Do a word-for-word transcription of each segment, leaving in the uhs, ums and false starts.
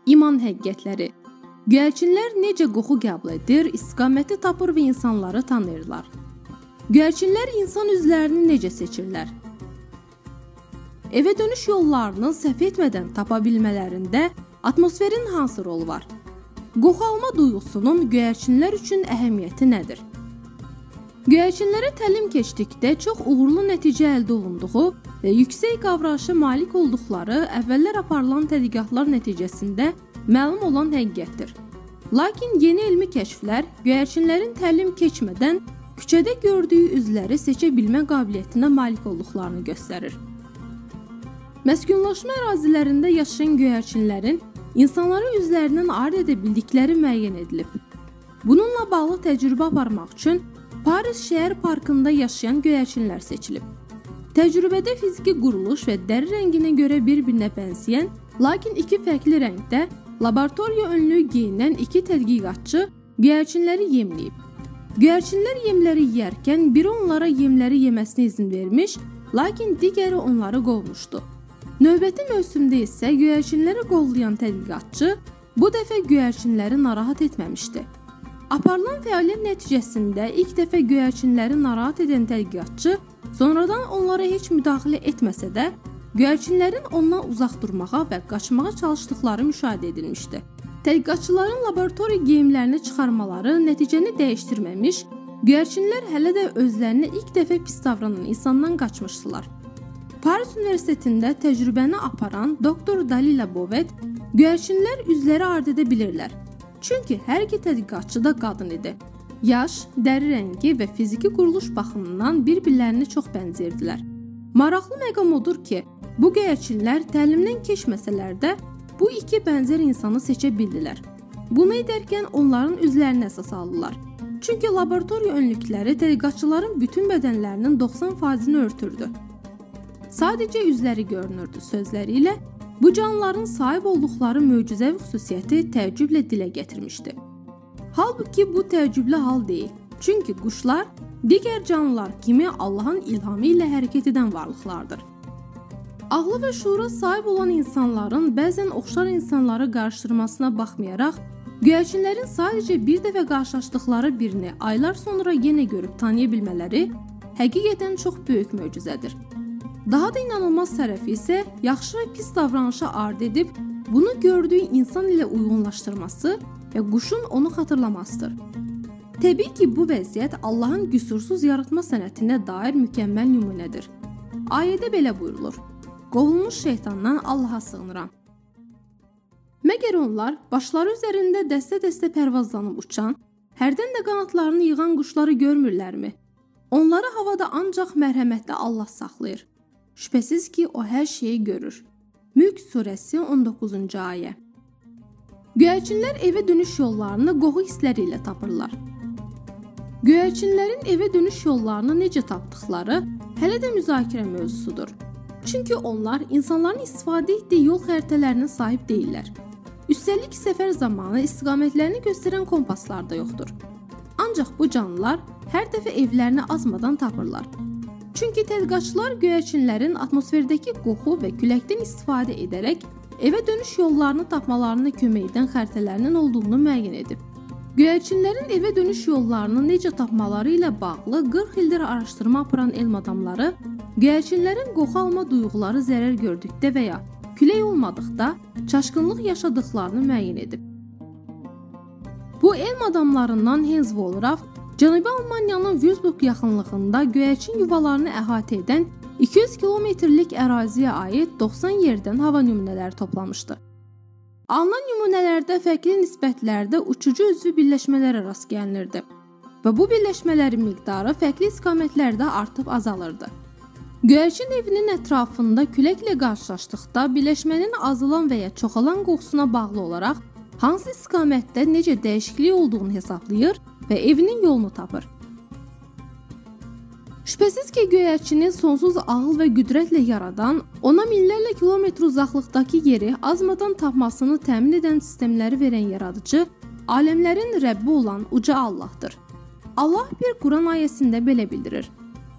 İman həqiqətləri. Göyərçinlər necə qoxu qəbul edir, istiqaməti tapır və insanları tanıyırlar. Göyərçinlər insan üzlərini necə seçirlər? Evə dönüş yollarını səhv etmədən tapa bilmələrində atmosferin hansı rolu var? Qoxu alma duyğusunun göyərçinlər üçün əhəmiyyəti nədir? Göyərçinlərə təlim keçdikdə çox uğurlu nəticə əldə olunduğu və yüksək qavrayışa malik olduqları əvvəllər aparılan tədqiqatlar nəticəsində məlum olan həqiqətdir. Lakin yeni elmi kəşflər göyərçinlərin təlim keçmədən küçədə gördüyü üzləri seçə bilmə qabiliyyətinə malik olduqlarını göstərir. Məskunlaşma ərazilərində yaşayan göyərçinlərin insanları üzlərindən ayırd edə bildikləri müəyyən edilib. Bununla bağlı təcrübə aparmaq üçün Paris şəhər parkında yaşayan göyərçinlər seçilib. Təcrübədə fiziki quruluş və dəri rənginə görə bir-birinə bənzəyən, lakin iki fərqli rəngdə laboratoriya önlüyü geyinən iki tədqiqatçı göyərçinləri yemləyib. Göyərçinlər yemləri yeyərkən biri onlara yemləri yeməsinə izin vermiş, lakin digəri onları qovmuşdu. Növbəti mövsümdə isə göyərçinləri qovlayan tədqiqatçı bu dəfə göyərçinləri narahat etməmişdi. Aparılan fəaliyyət nəticəsində ilk dəfə göyərçinləri narahat edən tədqiqatçı sonradan onlara heç müdaxilə etməsə də, göyərçinlərin ondan uzaq durmağa və qaçmağa çalışdıqları müşahidə edilmişdi. Tədqiqatçıların laboratoriya geyimlərini çıxarmaları nəticəni dəyişdirməmiş, göyərçinlər hələ də özlərinə ilk dəfə pis davranan insandan qaçmışdılar. Paris Universitetində təcrübəni aparan doktor Dalila Bovet, göyərçinlər üzləri ayırd edə bilirlər. Çünki hər iki tədqiqatçı da qadın idi. Yaş, dəri rəngi və fiziki quruluş baxımından bir-birlərini çox bənzəyirdilər. Maraqlı məqam odur ki, bu göyərçinlər təlimdən keçməsələr də bu iki bənzər insanı seçə bildilər. Bunu edərkən onların üzlərini əsas aldılar. Çünki laboratoriya önlükləri tədqiqatçıların bütün bədənlərinin doxsan faizini örtürdü. Sadəcə üzləri görünürdü sözləri ilə. Bu canlıların sahib olduqları möcüzəvi xüsusiyyəti təəccüblə dilə gətirmişdi. Halbuki bu təəccüblü hal deyil. Çünki quşlar digər canlılar kimi Allahın ilhamı ilə hərəkət edən varlıqlardır. Ağlı və şuura sahib olan insanların bəzən oxşar insanları qarşıdırmasına baxmayaraq, göyərçinlərin sadəcə bir dəfə qarşılaşdıqları birini aylar sonra yenə görüb tanıya bilmələri həqiqətən çox böyük möcüzədir. Daha da inanılmaz tərəfi isə yaxşı və pis davranışa ard edib, bunu gördüyü insan ilə uyğunlaşdırması və quşun onu xatırlamasıdır. Təbii ki, bu vəziyyət Allahın qüsursuz yaratma sənətinə dair mükəmməl nümunədir. Ayədə belə buyurulur: "Qovulmuş şeytandan Allaha sığınıram." Məgər onlar başları üzərində dəstə-dəstə pərvazlanıb uçan, hərdən də qanatlarını yığan quşları görmürlərmi? Onları havada ancaq mərhəmətli Allah saxlayır. Şübhəsiz ki, o hər şeyi görür. Mülk surəsi on doqquzuncu ayə. Göyərçinlər evə dönüş yollarını qoxu hissləri ilə tapırlar. Göyərçinlərin evə dönüş yollarını necə tapdıqları hələ də müzakirə mövzusudur. Çünki onlar insanların istifadə etdiyi yol xəritələrinə sahib deyillər. Üstəlik səfər zamanı istiqamətlərini göstərən kompaslar da yoxdur. Ancaq bu canlılar hər dəfə evlərini azmadan tapırlar. Çünki tədqiqatçılar göyərçinlərin atmosferdəki qoxu və küləkdən istifadə edərək evə dönüş yollarını tapmalarına kömək edən xəritələrinin olduğunu müəyyən edib. Göyərçinlərin evə dönüş yollarını necə tapmaları ilə bağlı qırx ildir araşdırma aparan elm adamları göyərçinlərin qoxu alma duyğuları zərər gördükdə və ya külək olmadıqda çaşqınlıq yaşadıqlarını müəyyən edib. Bu elm adamlarından Hans Wohlraff Cənubi Almaniyanın Würzburg yaxınlığında göyərçin yuvalarını əhatə edən iki yüz kilometrlik əraziyə aid doxsan yerdən hava nümunələri toplamışdı. Alınan nümunələrdə fərqli nisbətlərdə uçucu üzvü birləşmələrə rast gəlinirdi və bu birləşmələrin miqdarı fərqli istiqamətlərdə artıb azalırdı. Göyərçin evinin ətrafında küləklə qarşılaşdıqda birləşmənin azalan və ya çoxalan qoxusuna bağlı olaraq hansı istiqamətdə necə dəyişiklik olduğunu hesablayır və evinin yolunu tapır. Şübhəsiz ki, göyərçinin sonsuz ağıl və qüdrətlə yaradan, ona minlərlə kilometr uzaqlıqdakı yeri azmadan tapmasını təmin edən sistemləri verən yaradıcı, aləmlərin Rəbbi olan uca Allahdır. Allah bir Quran ayəsində belə bildirir: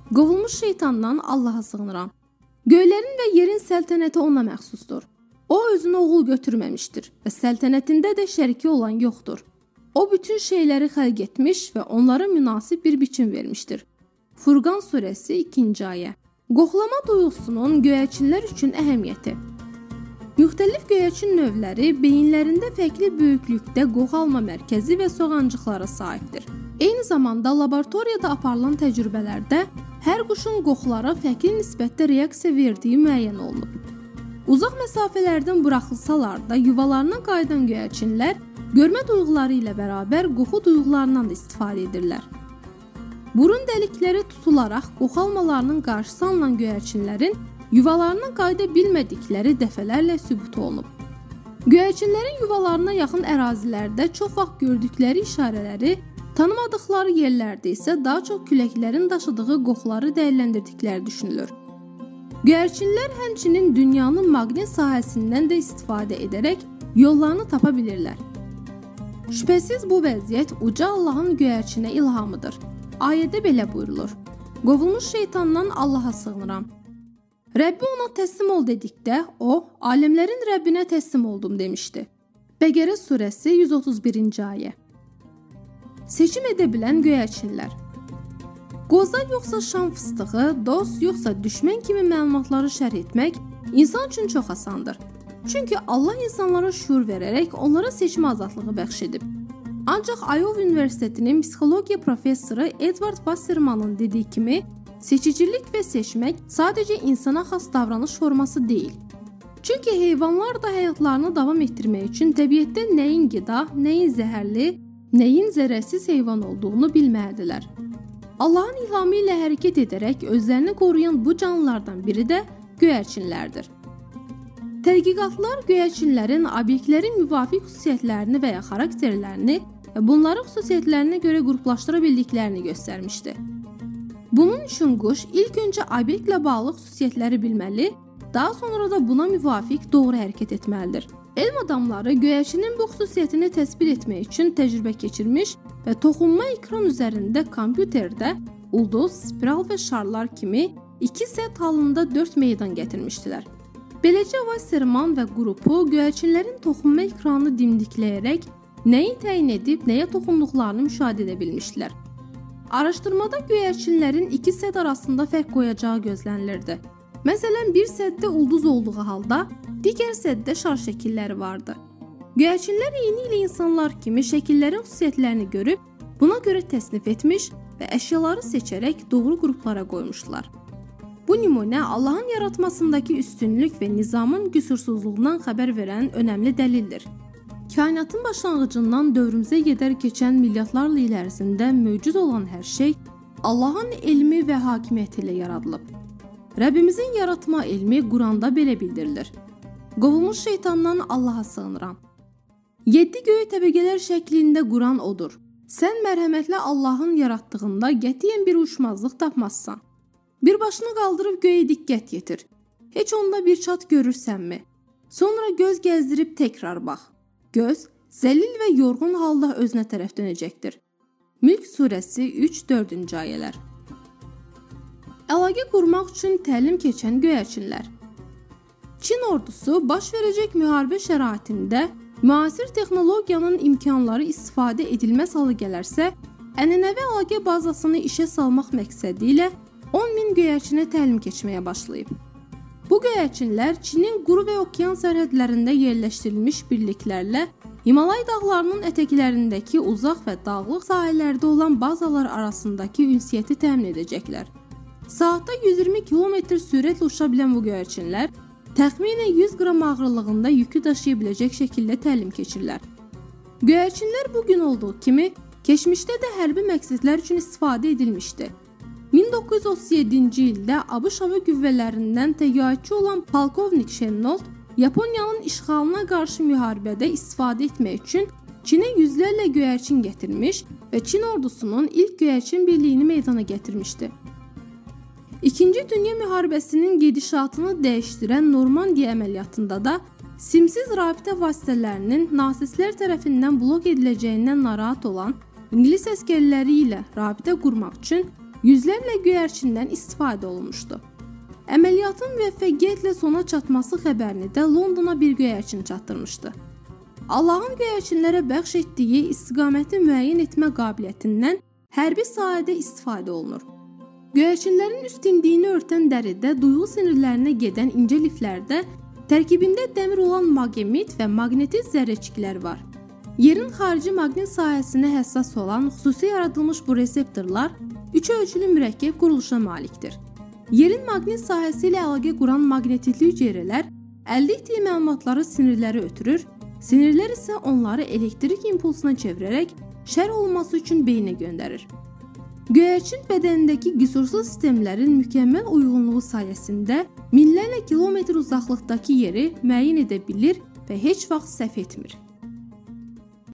Qovulmuş şeytandan Allaha sığınıram. Göylərin və yerin səltənəti ona məxsusdur. O özünə oğul götürməmişdir və səltənətində də şəriki olan yoxdur. O bütün şeyləri xəlq etmiş və onlara münasib bir biçim vermişdir. Furqan surəsi ikinci ayə. Qoxlama duyğusunun göyərçinlər üçün əhəmiyyəti. Müxtəlif göyərçin növləri beyinlərində fərqli böyüklükdə qoxu alma mərkəzi və soğancıqlara sahibdir. Eyni zamanda laboratoriyada aparılan təcrübələrdə hər quşun qoxulara fərqli nisbətdə reaksiya verdiyi müəyyən olunub. Uzaq məsafələrdən buraxılsalar da yuvalarına qayıdan göyərçinlər görmə duyğuları ilə bərabər qoxu duyğularından da istifadə edirlər. Burun dəlikləri tutularaq qoxu almalarının qarşısı alınan göyərçinlərin yuvalarına qayıda bilmədikləri dəfələrlə sübut olunub. Göyərçinlərin yuvalarına yaxın ərazilərdə çox vaxt gördükləri işarələri, tanımadıkları yerlərdə isə daha çox küləklərin daşıdığı qoxuları dəyərləndirdikləri düşünülür. Göyərçinlər həmçinin dünyanın maqnit sahəsindən də istifadə edərək yollarını tapa bilirlər. Şübhəsiz bu vəziyyət uca Allahın göyərçinə ilhamıdır. Ayədə belə buyurulur: Qovulmuş şeytandan Allaha sığınıram. Rəbbi ona təslim ol dedikdə, o, aləmlərin Rəbbinə təslim oldum demişdi. Bəqərə surəsi yüz otuz birinci ayə. Seçim edə bilən göyərçinlər. Qoza yoxsa şam fıstığı, dost yoxsa düşmən kimi məlumatları şərh etmək insan üçün çox asandır. Çünki Allah insanlara şuur verərək onlara seçim azadlığı bəxş edib. Ancaq Iowa Universitetinin psixologiya professoru Edward Wassermanın dediyi kimi, seçicilik və seçmək sadəcə insana xas davranış forması deyil. Çünki heyvanlar da həyatlarını davam etdirmək üçün təbiətdə nəyin qida, nəyin zəhərli, nəyin zərərsiz heyvan olduğunu bilməlidirlər. Allahın ilhamı ilə hərəkət edərək özlərini qoruyan bu canlılardan biri də göyərçinlərdir. Tədqiqatlar göyərçinlərin obyektlərin müvafiq xüsusiyyətlərini və ya xarakterlərini və bunların xüsusiyyətlərinə görə qruplaşdıra bildiklərini göstərmişdi. Bunun üçün quş ilk öncə obyektlə bağlı xüsusiyyətləri bilməli, daha sonra da buna müvafiq doğru hərəkət etməlidir. Elm adamları göyərçinin bu xüsusiyyətini təsbit etmək üçün təcrübə keçirmiş və toxunma ekran üzərində kompüterdə ulduz, spiral və şarlar kimi iki səth halında dörd meydan gətirmişdilər. Beləcə Wasserman və qrupu göyərçinlərin toxunma ekranını dimdikləyərək nəyi təyin edib, nəyə toxunduqlarını müşahidə edə bilmişdilər. Araşdırmada göyərçinlərin iki səth arasında fərq qoyacağı gözlənilirdi. Məsələn, bir səddə ulduz olduğu halda, digər səddə şar şəkilləri vardı. Göyərçinlər eyni ilə insanlar kimi şəkillərin xüsusiyyətlərini görüb, buna görə təsnif etmiş və əşyaları seçərək doğru qruplara qoymuşlar. Bu nümunə Allahın yaratmasındakı üstünlük və nizamın qüsursuzluğundan xəbər verən önəmli dəlildir. Kainatın başlanğıcından dövrümüzə qədər keçən milyardlarla il ərzində mövcud olan hər şey Allahın elmi və hakimiyyəti ilə yaradılıb. Rəbbimizin yaratma elmi Quranda belə bildirilir: Qovulmuş şeytandan Allaha sığınıram. Yeddi göy təbəqələr şəklində Quran odur. Sən mərhəmətli Allahın yaratdığında qətiyyən bir uyuşmazlıq tapmazsan. Bir başını qaldırıb göyə diqqət yetir. Heç onda bir çat görürsənmi? Sonra göz gəzdirib təkrar bax. Göz, zəlil və yorğun halda özünə tərəf dönəcəkdir. Mülk surəsi üç dördüncü ayələr. Əlaqə qurmaq üçün təlim keçən göyərçinlər. Çin ordusu baş verəcək müharibə şəraitində müasir texnologiyanın imkanları istifadə edilməz halı gələrsə, ənənəvi əlaqə bazasını işə salmaq məqsədi ilə on min göyərçinə təlim keçməyə başlayıb. Bu göyərçinlər Çinin quru və okean sərhədlərində yerləşdirilmiş birliklərlə Himalay dağlarının ətəklərindəki uzaq və dağlıq sahələrdə olan bazalar arasındakı ünsiyyəti təmin edəcəklər. Saatda yüz iyirmi kilometr sürətlə uça bilən bu göyərçinlər təxminən yüz qram ağırlığında yükü daşıya biləcək şəkildə təlim keçirlər. Göyərçinlər bugün olduğu kimi keçmişdə də hərbi məqsədlər üçün istifadə edilmişdi. min doqquz yüz otuz yeddinci ildə ABŞ hava qüvvələrindən təyyarəçi olan polkovnik Chennault Yaponiyanın işğalına qarşı müharibədə istifadə etmək üçün Çinə yüzlərlə göyərçin gətirmiş və Çin ordusunun ilk göyərçin birliyini meydana gətirmişdi. İkinci Dünya müharibəsinin gedişatını dəyişdirən Normandiya əməliyyatında da simsiz rabitə vasitələrinin nasistlər tərəfindən blok ediləcəyindən narahat olan İngilis əskərləri ilə rabitə qurmaq üçün yüzlərlə göyərçindən istifadə olunmuşdu. Əməliyyatın müvəffəqiyyətlə sona çatması xəbərini də Londona bir göyərçin çatdırmışdı. Allahın göyərçinlərə bəxş etdiyi istiqaməti müəyyən etmə qabiliyyətindən hərbi sahədə istifadə olunur. Göyərçinlərin üst dimdiyini örtən dəridə duyğu sinirlərinə gedən incə liflərdə tərkibində dəmir olan maqnit və maqnetit zərrəciklər var. Yerin xarici maqnit sahəsinə həssas olan xüsusi yaradılmış bu reseptorlar üç ölçülü mürəkkəb quruluşa malikdir. Yerin maqnit sahəsi ilə əlaqə quran maqnetitli hüceyrələr əldə etdiyi məlumatları sinirlərə ötürür, sinirlər isə onları elektrik impulsuna çevirərək şərh olması üçün beyinə göndərir. Göyərçin bədənindəki qüsursuz sistemlərin mükəmməl uyğunluğu sayəsində minlərlə kilometr uzaqlıqdakı yeri müəyyən edə bilir və heç vaxt səhv etmir.